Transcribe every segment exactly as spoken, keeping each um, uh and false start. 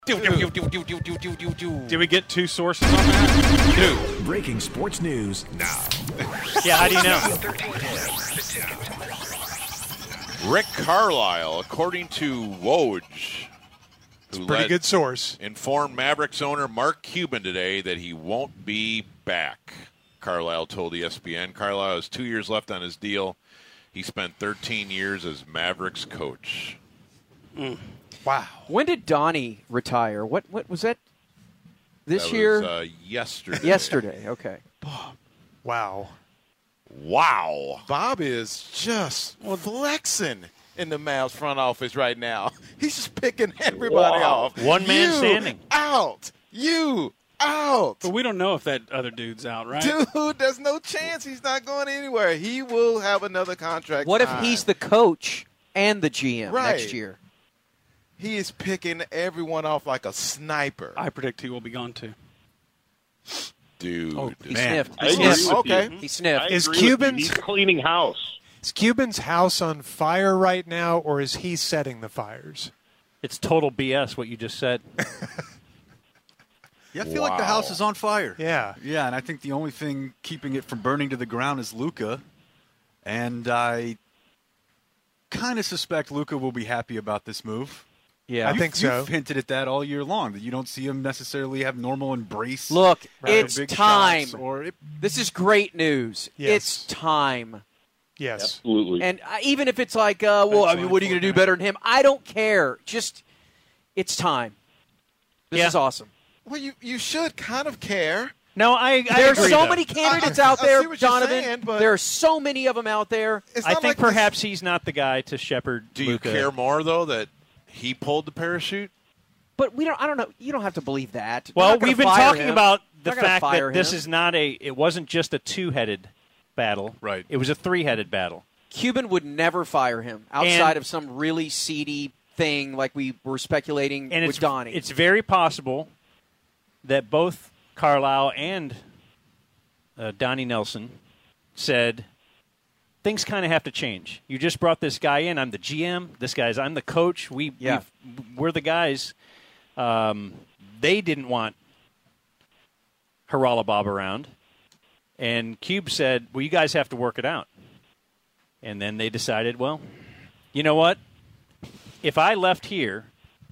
Did we get two sources on that? Two. Breaking sports news now. Yeah, how do you know? Rick Carlisle, according to Woj, it's a pretty good source, informed Mavericks owner Mark Cuban today that he won't be back. Carlisle told E S P N. Carlisle has two years left on his deal. He spent thirteen years as Mavericks coach. Mm. Wow. When did Donnie retire? What what was that? This that year? Was, uh, yesterday. Yesterday, okay. Wow. Wow. Bob is just flexing in the Mavs front office right now. He's just picking everybody wow. off. One man you standing. Out. You out. But we don't know if that other dude's out, right? Dude, there's no chance he's not going anywhere. He will have another contract. What signed. if he's the coach and the G M right. next year? He is picking everyone off like a sniper. I predict he will be gone too. Dude, oh, he man. sniffed. I He agree sniffed. with Okay. you. He sniffed. I Is agree with Cuban's- you. He's cleaning house. Is Cuban's house on fire right now, or is he setting the fires? It's total B S what you just said. Yeah, I feel Wow. like the house is on fire. Yeah. Yeah, and I think the only thing keeping it from burning to the ground is Luka. And I kind of suspect Luka will be happy about this move. Yeah, I You've- think so. You've hinted at that all year long, that you don't see him necessarily have normal embrace. Look, for it's big time. shots, Or it, This is great news. Yes. It's time. Yes. Absolutely. And uh, even if it's like, uh, well, I mean, what are you going to do better than him? I don't care. Just, it's time. This Yeah. is awesome. Well, you, you should kind of care. No, I, I There are agree, so though. many candidates I- I- out I there, see what you're Donovan. saying, but- there are so many of them out there. It's I not think like perhaps he's not the guy to shepherd Do you Luka. care more, though, that he pulled the parachute? But we don't. I don't know. You don't have to believe that. They're Well, not gonna we've been fire talking him. about the They're gonna fact fire that this him. is not a. It wasn't just a two-headed battle. Right. It was a three-headed battle. Cuban would never fire him outside And- of some really seedy thing like we were speculating And with it's Donnie. it's very possible that both Carlisle and uh, Donnie Nelson said things kind of have to change. You just brought this guy in. I'm the G M. This guy's. I'm the coach. We Yeah. we've, we're the guys. Um, they didn't want Haralabob around, and Cube said, "Well, you guys have to work it out." And then they decided, well, you know what? If I left here,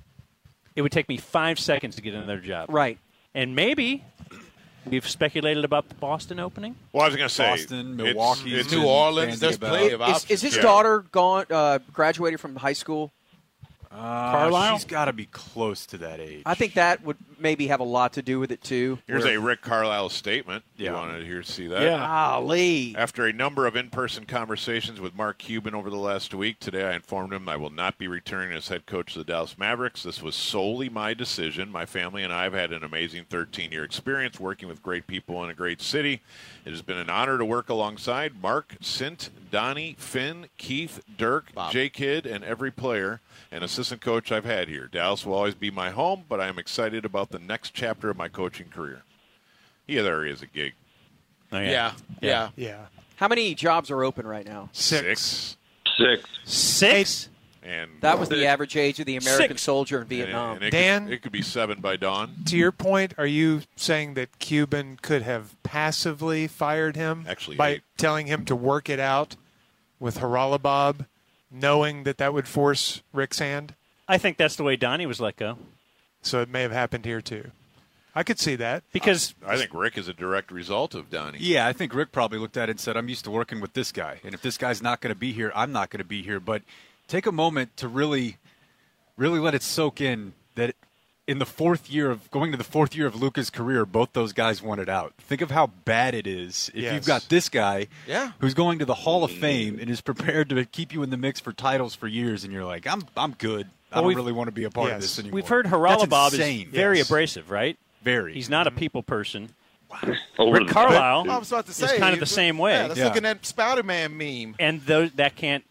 it would take me five seconds to get another job. right. And maybe we've speculated about the Boston opening. Well, I was going to say Boston, it's- Milwaukee, it's, New Orleans, there's Vandy about- plenty of Is, options. is his Yeah. daughter gone? Uh, graduated from high school? Uh, Carlisle? She's got to be close to that age. I think that would maybe have a lot to do with it too. Here's Where- a Rick Carlisle statement. Yeah. You want to hear see that? Golly. After a number of in-person conversations with Mark Cuban over the last week, today I informed him I will not be returning as head coach of the Dallas Mavericks. This was solely my decision. My family and I have had an amazing thirteen-year experience working with great people in a great city. It has been an honor to work alongside Mark, Sint, Donnie, Finn, Keith, Dirk, Bob. J. Kidd, and every player and assistant coach I've had here. Dallas will always be my home, but I am excited about the next chapter of my coaching career. Yeah, there he is, a gig. Oh, yeah, yeah. Yeah. How many jobs are open right now? Six. Six. Six? And That was the average age of the American Six. soldier in and- Vietnam. and it Dan? Could, it could be seven by dawn. To your point, are you saying that Cuban could have passively fired him Actually, by eight. telling him to work it out with Haralabob, knowing that that would force Rick's hand? I think that's the way Donnie was let go. So it may have happened here too. I could see that. Because I think Rick is a direct result of Donnie. Yeah, I think Rick probably looked at it and said, I'm used to working with this guy. And if this guy's not going to be here, I'm not going to be here. But take a moment to really, really let it soak in that in the fourth year of going to the fourth year of Luka's career, both those guys wanted out. Think of how bad it is if Yes. you've got this guy Yeah. who's going to the Hall of Fame and is prepared to keep you in the mix for titles for years, and you're like, I'm I'm good. I Well, don't we've- really want to be a part of Yes. this anymore. we've heard That's Haralabob is insane. very Yes. abrasive, right? Very. He's not a people person. Over Rick the Carlisle I was about to is say kind of the same way. Yeah, let's Yeah. look at that Spider-Man meme. And those that can't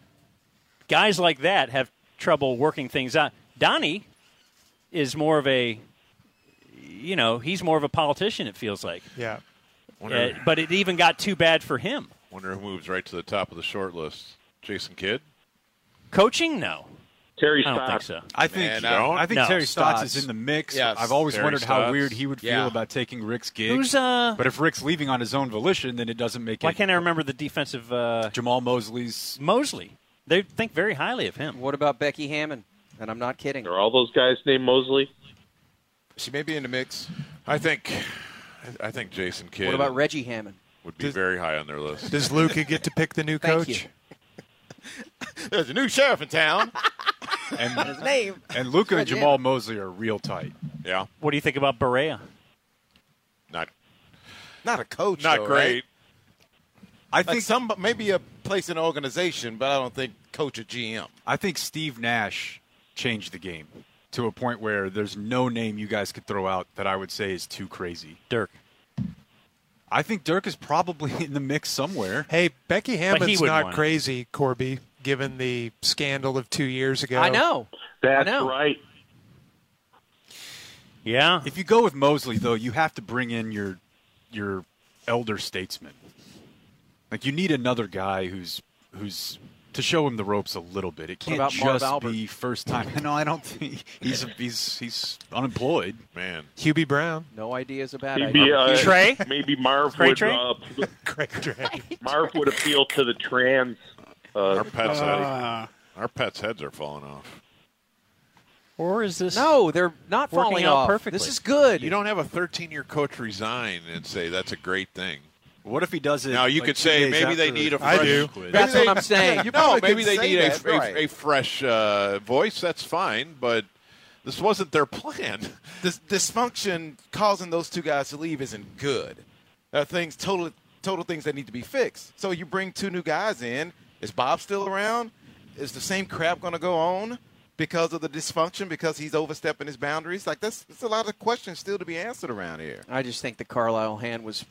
guys like that have trouble working things out. Donnie is more of a you know, he's more of a politician, it feels like. Yeah. Wonder, Uh, but it even got too bad for him. wonder who moves right to the top of the short list. Jason Kidd? Coaching? No. Terry I don't think Stotts. so. I think Man, I don't- I think No, Terry Stotts Stotts. is in the mix. Yes, I've always Terry wondered how Stotts. weird he would feel Yeah. about taking Rick's gig. Who's uh? But if Rick's leaving on his own volition, then it doesn't make Why it. can't I remember the defensive uh, Jamal Mosley's. Mosley? They think very highly of him. What about Becky Hammond? And I'm not kidding. Are all those guys named Mosley? She may be in the mix. I think I think Jason Kidd What about Reggie Hammond? would be Does- very high on their list. Does Luka get to pick the new Thank coach? you. There's a new sheriff in town. And, His name. and Luka and Reggie Jamal Mosley are real tight. Yeah, What do you think about Berea? not Not a coach. not though, great. Right? I Like think some, maybe a place in the organization, but I don't think coach or G M. I think Steve Nash changed the game to a point where there's no name you guys could throw out that I would say is too crazy. Dirk. I think Dirk is probably in the mix somewhere. Hey, Becky Hammond's would not want it. crazy, Corby, given the scandal of two years ago. I know. That's I know. right. Yeah. If you go with Mosley, though, you have to bring in your your elder statesman. Like you need another guy who's who's to show him the ropes a little bit. It can't about Marv just Albert? be first time. No, I don't think he's he's he's unemployed. Man, Hubie Brown, No idea is a bad Maybe, idea. uh, Trey? Maybe Marv Trey would Trey? uh, Craig Dre. Marv would appeal to the trans. Uh, our pets Uh, heads, our pets' heads are falling off. Or is this? No, they're not Working falling out off. perfectly. This is good. You don't have a thirteen-year coach resign and say that's a great thing. What if he does it? Now, you like, could two say days maybe they after need a the I fresh- do. quiz? That's Maybe what they- I'm saying. You No, probably maybe could they say need a, that, a, right. a fresh uh, voice. That's fine, but this wasn't their plan. This dysfunction causing those two guys to leave isn't good. There are things, total, total things that need to be fixed. So you bring two new guys in. Is Bob still around? Is the same crap going to go on because of the dysfunction? Because he's overstepping his boundaries? Like that's, that's a lot of questions still to be answered around here. I just think the Carlisle hand was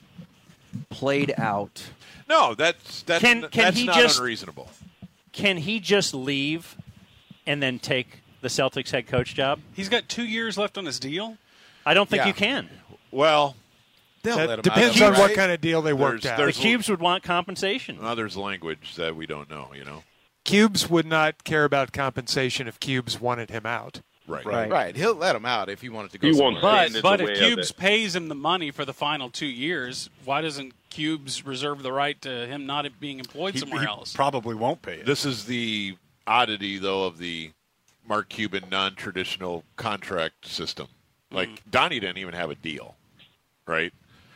played out. No, that's that's Can- can that's he not just- unreasonable. Can he just leave and then take the Celtics head coach job? He's got two years left on his deal. I don't think Yeah. you can. Well, They'll let That him depends out, on what right? kind of deal they worked There's- out. The there's- Cubes would want compensation. now there's language that we don't know. You know, Cubes would not care about compensation if Cubes wanted him out. right? Right. Right. He'll let him out if he wanted to go He somewhere. won't But stand in but the if way of Cubes it. pays him the money for the final two years, why doesn't Cubes reserve the right to him not being employed He, somewhere he else? probably won't pay it. This is the oddity, though, of the Mark Cuban non-traditional contract system. Like Donnie didn't even have a deal, right?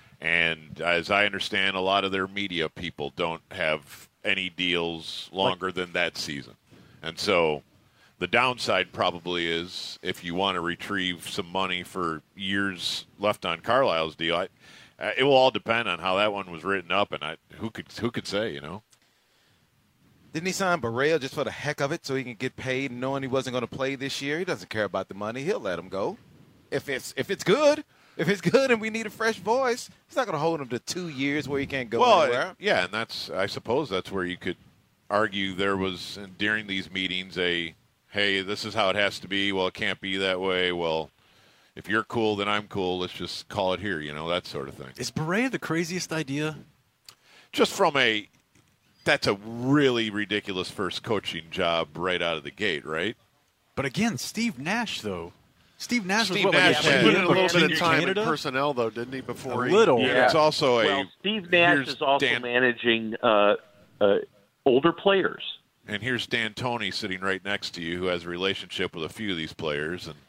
And as I understand, a lot of their media people don't have any deals longer than that season. And so the downside probably is if you want to retrieve some money for years left on Carlisle's deal, I, uh, it will all depend on how that one was written up, and I, who could who could say, you know? Didn't he sign Barrea just for the heck of it so he can get paid knowing he wasn't going to play this year? He doesn't care about the money. He'll let him go. If it's if it's good, if it's good and we need a fresh voice, he's not going to hold him to two years where he can't go Well, anywhere. yeah, and that's I suppose that's where you could argue there was during these meetings a hey, this is how it has to be. Well, it can't be that way. Well, if you're cool, then I'm cool. Let's just call it here. You know, that sort of thing. Is Berea the craziest idea? Just from a that's a really ridiculous first coaching job right out of the gate, right? But again, Steve Nash though. Steve Nash Steve was what, Nash like had- a He year put in a before little bit of in time in Canada? personnel, though, didn't he? Before A he, little. And Yeah. it's also a Well, Steve Nash here's is also Dan- managing uh, uh, older players. and here's Dan Tony sitting right next to you, who has a relationship with a few of these players, and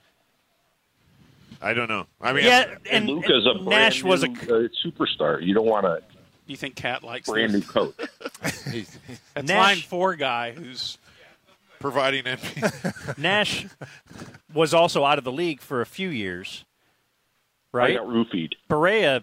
I don't know. I mean, yeah, And, and, Luca's a and brand Nash new was a uh, superstar. You don't want a You think Cat likes brand new this? coach. He's- That's Nash- line four guy who's providing M V P. Nash was also out of the league for a few years, I right? got roofied. Berea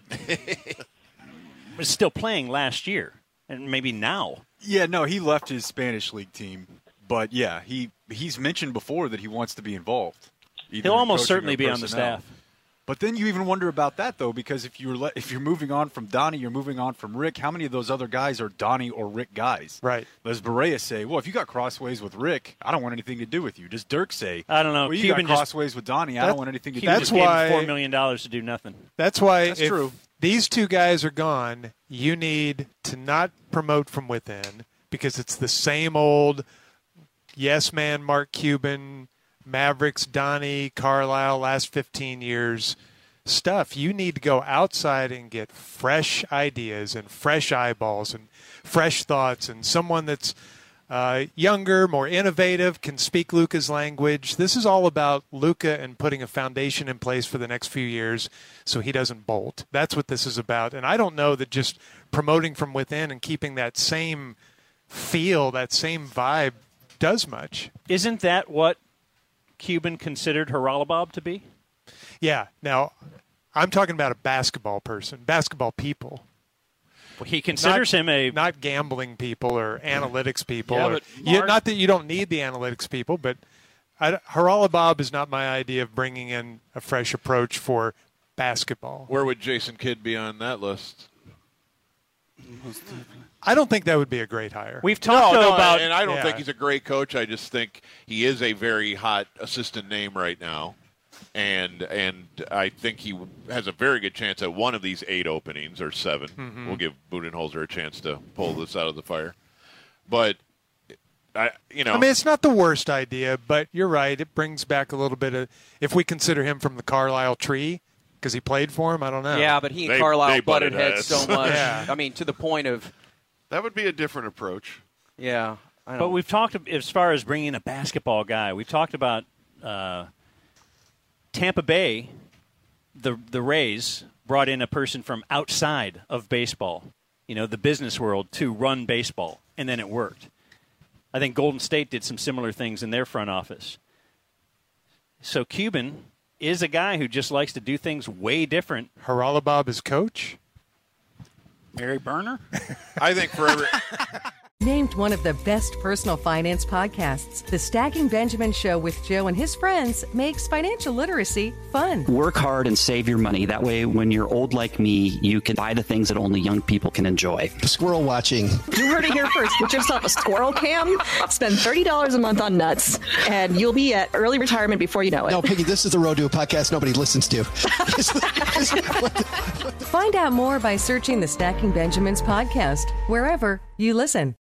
was still playing last year, and maybe now. Yeah, no, he left his Spanish league team, but yeah, he he's mentioned before that he wants to be involved. either He'll in almost coaching certainly or be on the personnel. staff. But then you even wonder about that though, because if you're le- if you're moving on from Donnie, you're moving on from Rick. How many of those other guys are Donnie or Rick guys? Right. Does Berea say, "Well, if you got crossways with Rick, I don't want anything to do with you"? Does Dirk say, I don't know. Well, you Cuban got just- crossways with Donnie, I That- don't want anything to do Cuban with That's just gave why- him four million dollars to do nothing. That's why That's if true. these two guys are gone, you need to not promote from within because it's the same old yes man Mark Cuban, Mavericks, Donnie, Carlisle, last fifteen years stuff. You need to go outside and get fresh ideas and fresh eyeballs and fresh thoughts and someone that's uh, younger, more innovative, can speak Luka's language. This is all about Luka and putting a foundation in place for the next few years so he doesn't bolt. That's what this is about. And I don't know that just promoting from within and keeping that same feel, that same vibe does much. Isn't that what Cuban considered Haralabob to be? Yeah. Now, I'm talking about a basketball person, basketball people. Well, he considers not, him a not gambling people or analytics people. Yeah, or, but you, Mark- not that you don't need the analytics people, but I, Haralabob is not my idea of bringing in a fresh approach for basketball. Where would Jason Kidd be on that list? I don't think that would be a great hire. We've talked no, though, no, about and I don't yeah. think he's a great coach. I just think he is a very hot assistant name right now. And and I think he has a very good chance at one of these eight openings or seven. Mm-hmm. We'll give Budenholzer a chance to pull this out of the fire. But I, you know, I mean, it's not the worst idea, but you're right. It brings back a little bit of, if we consider him from the Carlisle tree, because he played for him, I don't know. Yeah, but he and They- Carlisle they butted butted heads heads. so much. Yeah. I mean, to the point of, That would be a different approach. yeah. I don't But we've talked as far as bringing in a basketball guy. We've talked about uh, Tampa Bay. The the Rays brought in a person from outside of baseball, you know, the business world, to run baseball, and then it worked. I think Golden State did some similar things in their front office. So Cuban is a guy who just likes to do things way different. Haralabob is coach? Barry Burner? I think for every Named one of the best personal finance podcasts, The Stacking Benjamin Show with Joe and his friends makes financial literacy fun. Work hard and save your money. That way, when you're old like me, you can buy the things that only young people can enjoy. Squirrel watching. You heard it here first. Get yourself a squirrel cam. Spend thirty dollars a month on nuts, and you'll be at early retirement before you know it. No, Piggy, this is the road to a podcast nobody listens to. Find out more by searching the Stacking Benjamins podcast, wherever you listen.